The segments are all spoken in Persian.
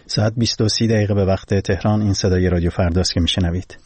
ساعت 20:30 به وقت تهران. این صدای رادیو فرداست که میشنوید.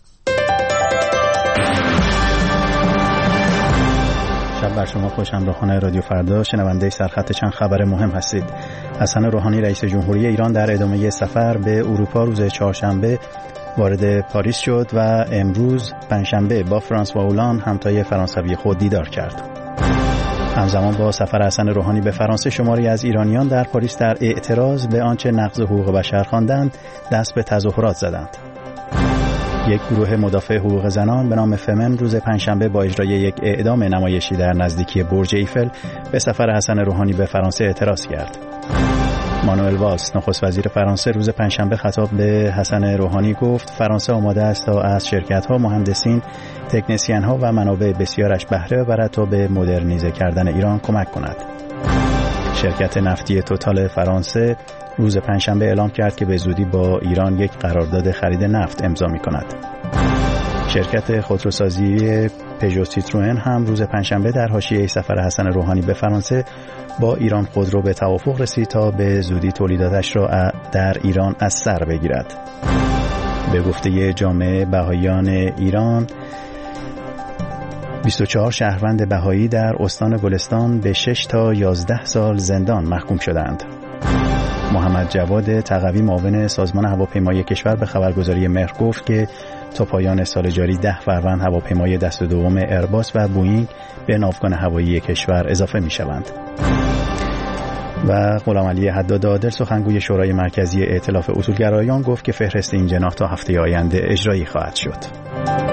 شب بر شما خوش. همراهان رادیو فردا، شنونده سرخط چند خبر مهم هستید. حسن روحانی رئیس جمهوری ایران در ادامه سفر به اروپا روز چهارشنبه وارد پاریس شد و امروز پنجشنبه با فرانسوا هولند همتای فرانسوی خود دیدار کرد. همزمان با سفر حسن روحانی به فرانسه، شماری از ایرانیان در پاریس در اعتراض به آنچه نقض حقوق بشر خواندند دست به تظاهرات زدند. یک گروه مدافع حقوق زنان به نام فمن روز پنجشنبه با اجرای یک اعدام نمایشی در نزدیکی برج ایفل به سفر حسن روحانی به فرانسه اعتراض کرد. مانوئل والس نخست وزیر فرانسه روز پنجشنبه خطاب به حسن روحانی گفت فرانسه آماده است تا از شرکت‌ها، مهندسین، تکنسین‌ها و منابع بسیارش بهره ببرد تا به مدرنیزه کردن ایران کمک کند. شرکت نفتی توتال فرانسه روز پنجشنبه اعلام کرد که به زودی با ایران یک قرارداد خرید نفت امضا می‌کند. شرکت خودروسازی پژو سیتروئن هم روز پنجشنبه در حاشیه سفر حسن روحانی به فرانسه با ایران خودرو به توافق رسید تا به زودی تولیداتش را در ایران از سر بگیرد. به گفته جامعه بهائیان ایران، 24 شهروند بهایی در استان گلستان به 6 تا 11 سال زندان محکوم شدند. محمد جواد تقوی معاون سازمان هواپیمایی کشور به خبرگزاری مهر گفت که تا پایان سال جاری 10 فروند هواپیمای دست دوم ایرباس و بوئینگ به ناوگان هوایی کشور اضافه می شوند. و غلامعلی حداد عادل سخنگوی شورای مرکزی ائتلاف اصولگرایان گفت که فهرست این جناح تا هفته آینده اجرایی خواهد شد.